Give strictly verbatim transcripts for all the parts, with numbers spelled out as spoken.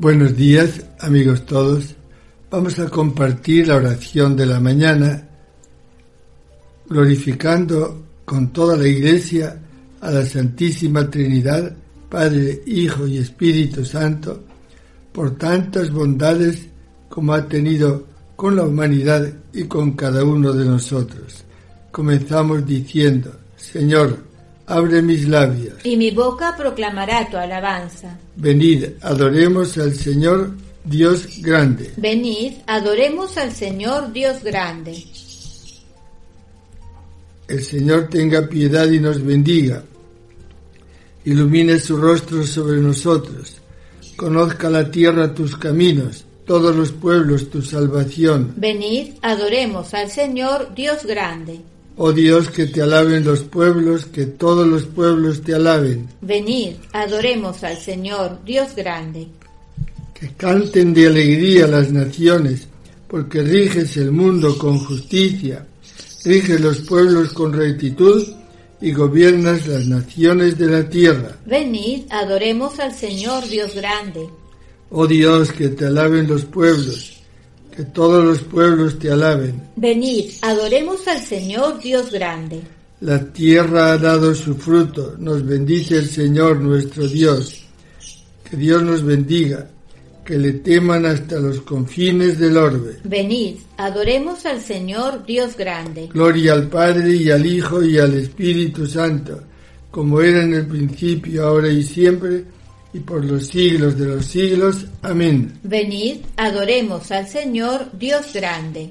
Buenos días, amigos todos. Vamos a compartir la oración de la mañana, glorificando con toda la Iglesia a la Santísima Trinidad, Padre, Hijo y Espíritu Santo, por tantas bondades como ha tenido con la humanidad y con cada uno de nosotros. Comenzamos diciendo: Señor, abre mis labios, y mi boca proclamará tu alabanza. Venid, adoremos al Señor Dios grande. Venid, adoremos al Señor Dios grande. El Señor tenga piedad y nos bendiga. Ilumine su rostro sobre nosotros. Conozca la tierra tus caminos, todos los pueblos tu salvación. Venid, adoremos al Señor Dios grande. Oh Dios, que te alaben los pueblos, que todos los pueblos te alaben. Venid, adoremos al Señor Dios grande. Que canten de alegría las naciones, porque riges el mundo con justicia, riges los pueblos con rectitud y gobiernas las naciones de la tierra. Venid, adoremos al Señor Dios grande. Oh Dios, que te alaben los pueblos, que todos los pueblos te alaben. Venid, adoremos al Señor Dios grande. La tierra ha dado su fruto, nos bendice el Señor nuestro Dios. Que Dios nos bendiga, que le teman hasta los confines del orbe. Venid, adoremos al Señor Dios grande. Gloria al Padre y al Hijo y al Espíritu Santo, como era en el principio, ahora y siempre, y por los siglos de los siglos. Amén. Venid, adoremos al Señor Dios grande.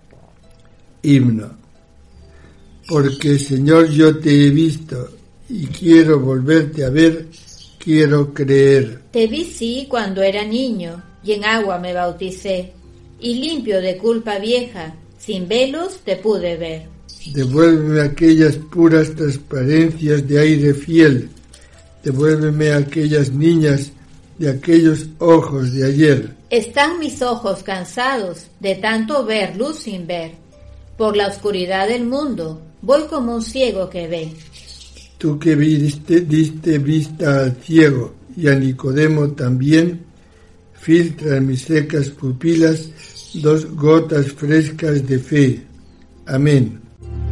Himno. Porque, Señor, yo te he visto y quiero volverte a ver, quiero creer. Te vi sí cuando era niño y en agua me bauticé, y limpio de culpa vieja, sin velos te pude ver. Devuélveme aquellas puras transparencias de aire fiel. Devuélveme a aquellas niñas de aquellos ojos de ayer. Están mis ojos cansados de tanto ver luz sin ver. Por la oscuridad del mundo voy como un ciego que ve. Tú que viste, diste vista al ciego y a Nicodemo también, filtra en mis secas pupilas dos gotas frescas de fe. Amén.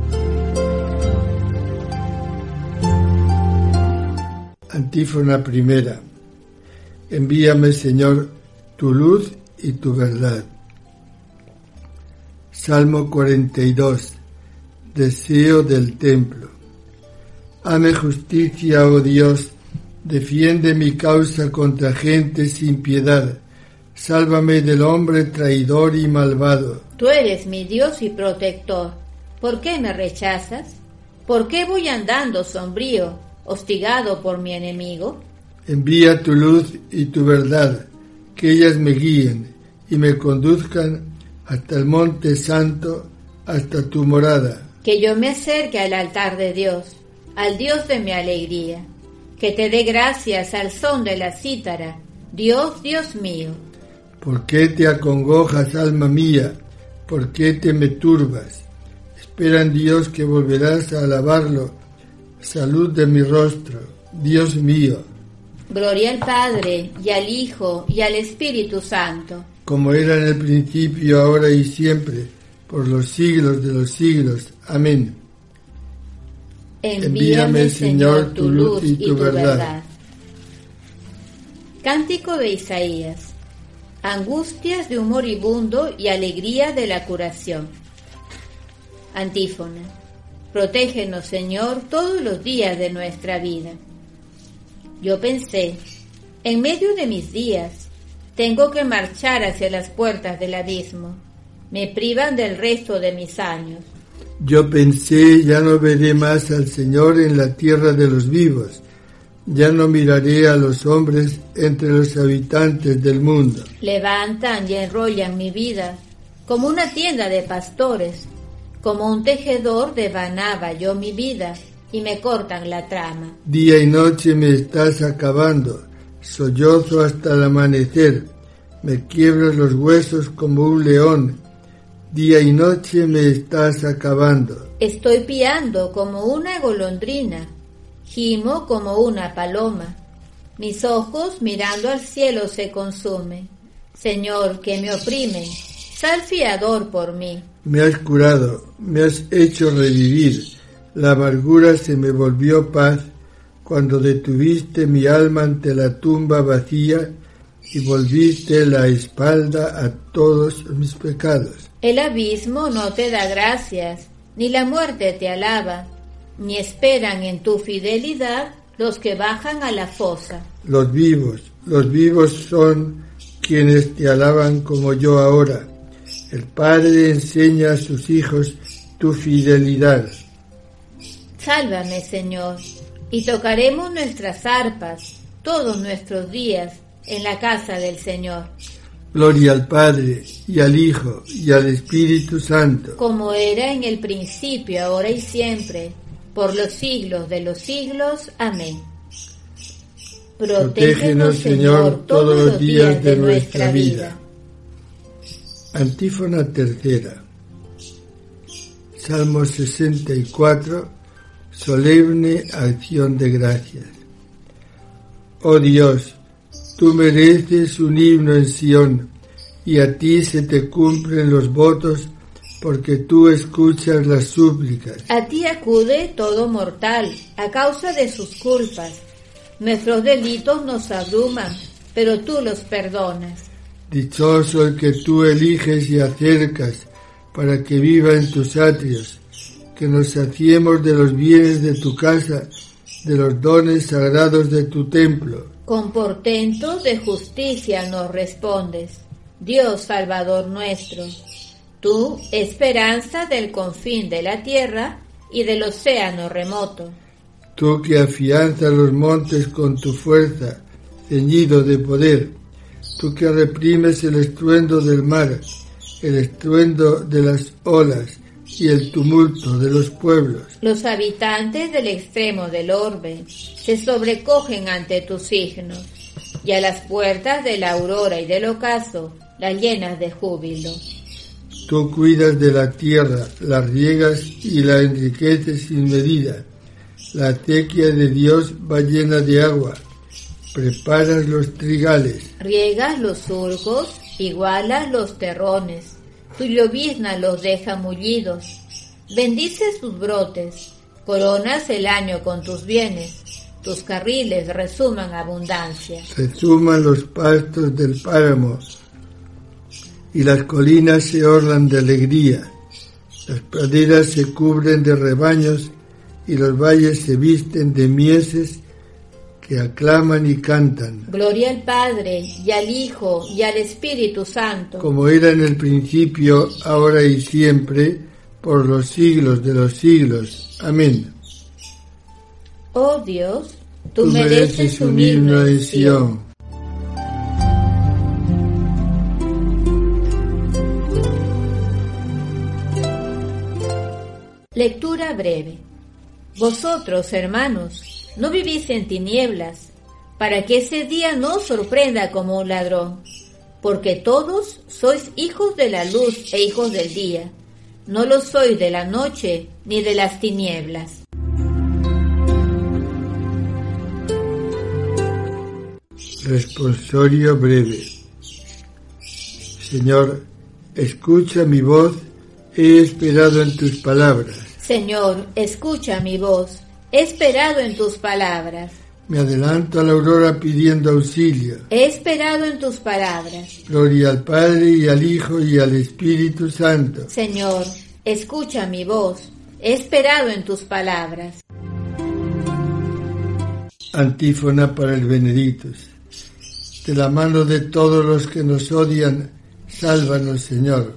Antífona primera. Envíame, Señor, tu luz y tu verdad. Salmo cuarenta y dos. Deseo del templo. Hame justicia, oh Dios, defiende mi causa contra gente sin piedad. Sálvame del hombre traidor y malvado. Tú eres mi Dios y protector. ¿Por qué me rechazas? ¿Por qué voy andando sombrío, hostigado por mi enemigo? Envía tu luz y tu verdad, que ellas me guíen y me conduzcan hasta el monte santo, hasta tu morada. Que yo me acerque al altar de Dios, al Dios de mi alegría, que te dé gracias al son de la cítara, Dios, Dios mío. ¿Por qué te acongojas, alma mía? ¿Por qué te me turbas? Espera en Dios que volverás a alabarlo. Salud de mi rostro, Dios mío. Gloria al Padre, y al Hijo, y al Espíritu Santo. Como era en el principio, ahora y siempre, por los siglos de los siglos. Amén. Envíame, Señor, tu luz y tu verdad. Cántico de Isaías. Angustias de un moribundo y alegría de la curación. Antífona. Protégenos, Señor, todos los días de nuestra vida. Yo pensé, en medio de mis días, tengo que marchar hacia las puertas del abismo. Me privan del resto de mis años. Yo pensé, ya no veré más al Señor en la tierra de los vivos. Ya no miraré a los hombres entre los habitantes del mundo. Levantan y enrollan mi vida como una tienda de pastores. Como un tejedor devanaba yo mi vida y me cortan la trama. Día y noche me estás acabando, sollozo hasta el amanecer. Me quiebras los huesos como un león. Día y noche me estás acabando. Estoy piando como una golondrina, gimo como una paloma. Mis ojos mirando al cielo se consumen. Señor, que me oprimen, sal fiador por mí. Me has curado, me has hecho revivir. La amargura se me volvió paz cuando detuviste mi alma ante la tumba vacía y volviste la espalda a todos mis pecados. El abismo no te da gracias, ni la muerte te alaba, ni esperan en tu fidelidad los que bajan a la fosa. Los vivos, los vivos son quienes te alaban como yo ahora. El Padre enseña a sus hijos tu fidelidad. Sálvame, Señor, y tocaremos nuestras arpas todos nuestros días en la casa del Señor. Gloria al Padre, y al Hijo, y al Espíritu Santo. Como era en el principio, ahora y siempre, por los siglos de los siglos. Amén. Protégenos, Señor, todos los días de nuestra vida. Antífona tercera. Salmo sesenta y cuatro. Solemne acción de gracias. Oh Dios, tú mereces un himno en Sión, y a ti se te cumplen los votos, porque tú escuchas las súplicas. A ti acude todo mortal, a causa de sus culpas. Nuestros delitos nos abruman, pero tú los perdonas. Dichoso el que tú eliges y acercas, para que viva en tus atrios, que nos saciemos de los bienes de tu casa, de los dones sagrados de tu templo. Con portentos de justicia nos respondes, Dios Salvador nuestro. Tú, esperanza del confín de la tierra y del océano remoto. Tú que afianzas los montes con tu fuerza, ceñido de poder. Tú que reprimes el estruendo del mar, el estruendo de las olas y el tumulto de los pueblos. Los habitantes del extremo del orbe se sobrecogen ante tus signos, y a las puertas de la aurora y del ocaso las llenas de júbilo. Tú cuidas de la tierra, la riegas y la enriqueces sin medida. La acequia de Dios va llena de agua. Preparas los trigales. Riegas los surcos, igualas los terrones. Tu llovizna los deja mullidos. Bendices sus brotes. Coronas el año con tus bienes. Tus carriles resuman abundancia. Resuman los pastos del páramo, y las colinas se orlan de alegría. Las praderas se cubren de rebaños, y los valles se visten de mieses que aclaman y cantan. Gloria al Padre, y al Hijo, y al Espíritu Santo. Como era en el principio, ahora y siempre, por los siglos de los siglos. Amén. Oh Dios, tú, tú mereces un himno en Sión. Lectura breve. Vosotros, hermanos, no vivís en tinieblas, para que ese día no os sorprenda como un ladrón, porque todos sois hijos de la luz e hijos del día, no lo sois de la noche ni de las tinieblas. Responsorio breve. Señor, escucha mi voz, he esperado en tus palabras. Señor, escucha mi voz, he esperado en tus palabras. Me adelanto a la aurora pidiendo auxilio. He esperado en tus palabras. Gloria al Padre, y al Hijo, y al Espíritu Santo. Señor, escucha mi voz, he esperado en tus palabras. Antífona para el Benedictus. De la mano de todos los que nos odian, sálvanos, Señor.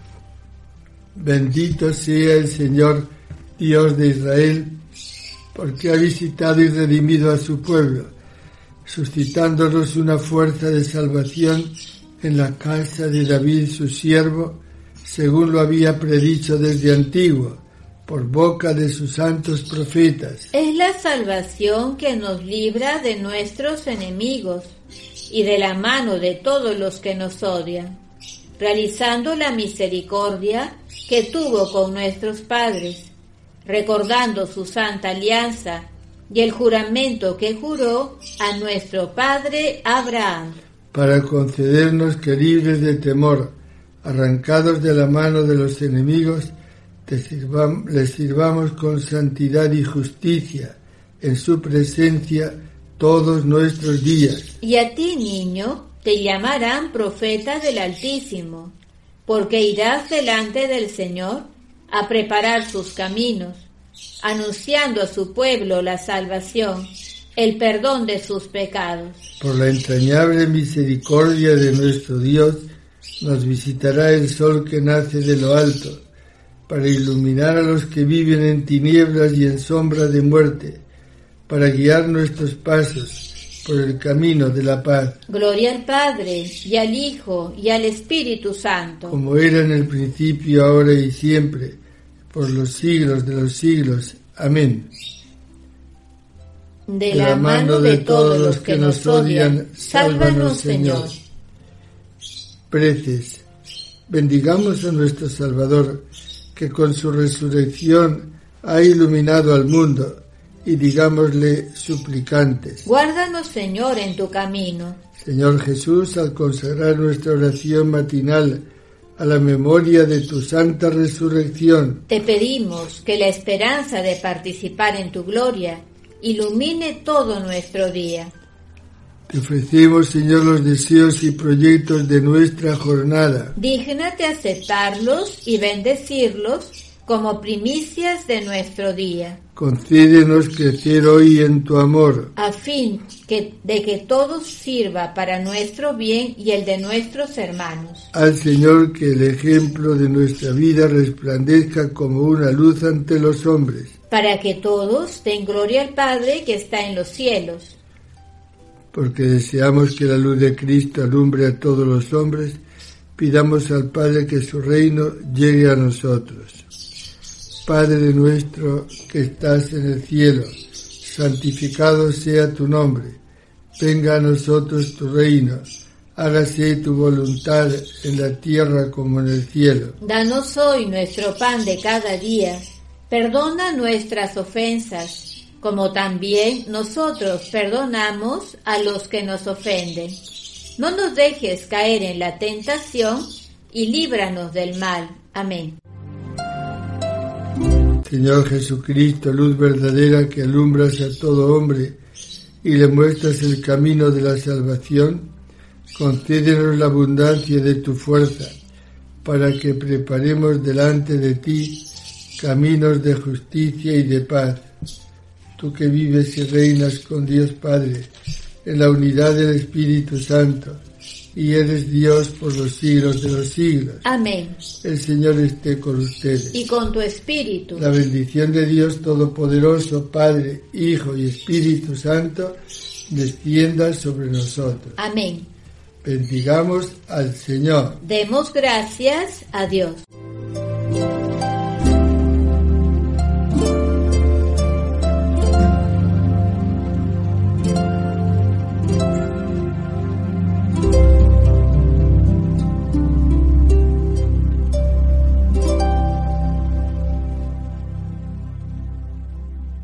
Bendito sea el Señor, Dios de Israel, porque ha visitado y redimido a su pueblo, suscitándonos una fuerza de salvación en la casa de David su siervo, según lo había predicho desde antiguo, por boca de sus santos profetas. Es la salvación que nos libra de nuestros enemigos y de la mano de todos los que nos odian, realizando la misericordia que tuvo con nuestros padres, recordando su santa alianza y el juramento que juró a nuestro padre Abraham, para concedernos que libres de temor, arrancados de la mano de los enemigos, te sirvam, les sirvamos con santidad y justicia en su presencia todos nuestros días. Y a ti, niño, te llamarán profeta del Altísimo, porque irás delante del Señor a preparar sus caminos, anunciando a su pueblo la salvación, el perdón de sus pecados. Por la entrañable misericordia de nuestro Dios, nos visitará el sol que nace de lo alto, para iluminar a los que viven en tinieblas y en sombra de muerte, para guiar nuestros pasos por el camino de la paz. Gloria al Padre, y al Hijo, y al Espíritu Santo. Como era en el principio, ahora y siempre, por los siglos de los siglos. Amén. De la mano de todos los que nos odian, sálvanos, Señor. Preces. Bendigamos a nuestro Salvador, que con su resurrección ha iluminado al mundo, y digámosle suplicantes: Guárdanos, Señor, en tu camino. Señor Jesús, al consagrar nuestra oración matinal a la memoria de tu santa resurrección, te pedimos que la esperanza de participar en tu gloria ilumine todo nuestro día. Te ofrecemos, Señor, los deseos y proyectos de nuestra jornada. Dígnate aceptarlos y bendecirlos como primicias de nuestro día. Concédenos crecer hoy en tu amor, a fin que, de que todo sirva para nuestro bien y el de nuestros hermanos. Al Señor, que el ejemplo de nuestra vida resplandezca como una luz ante los hombres, para que todos den gloria al Padre que está en los cielos. Porque deseamos que la luz de Cristo alumbre a todos los hombres, pidamos al Padre que su reino llegue a nosotros. Padre nuestro que estás en el cielo, santificado sea tu nombre. Venga a nosotros tu reino. Hágase tu voluntad en la tierra como en el cielo. Danos hoy nuestro pan de cada día. Perdona nuestras ofensas, como también nosotros perdonamos a los que nos ofenden. No nos dejes caer en la tentación y líbranos del mal. Amén. Señor Jesucristo, luz verdadera que alumbras a todo hombre y le muestras el camino de la salvación, concédenos la abundancia de tu fuerza, para que preparemos delante de ti caminos de justicia y de paz. Tú que vives y reinas con Dios Padre, en la unidad del Espíritu Santo, y eres Dios por los siglos de los siglos. Amén. El Señor esté con ustedes. Y con tu espíritu. La bendición de Dios Todopoderoso, Padre, Hijo y Espíritu Santo, descienda sobre nosotros. Amén. Bendigamos al Señor. Demos gracias a Dios.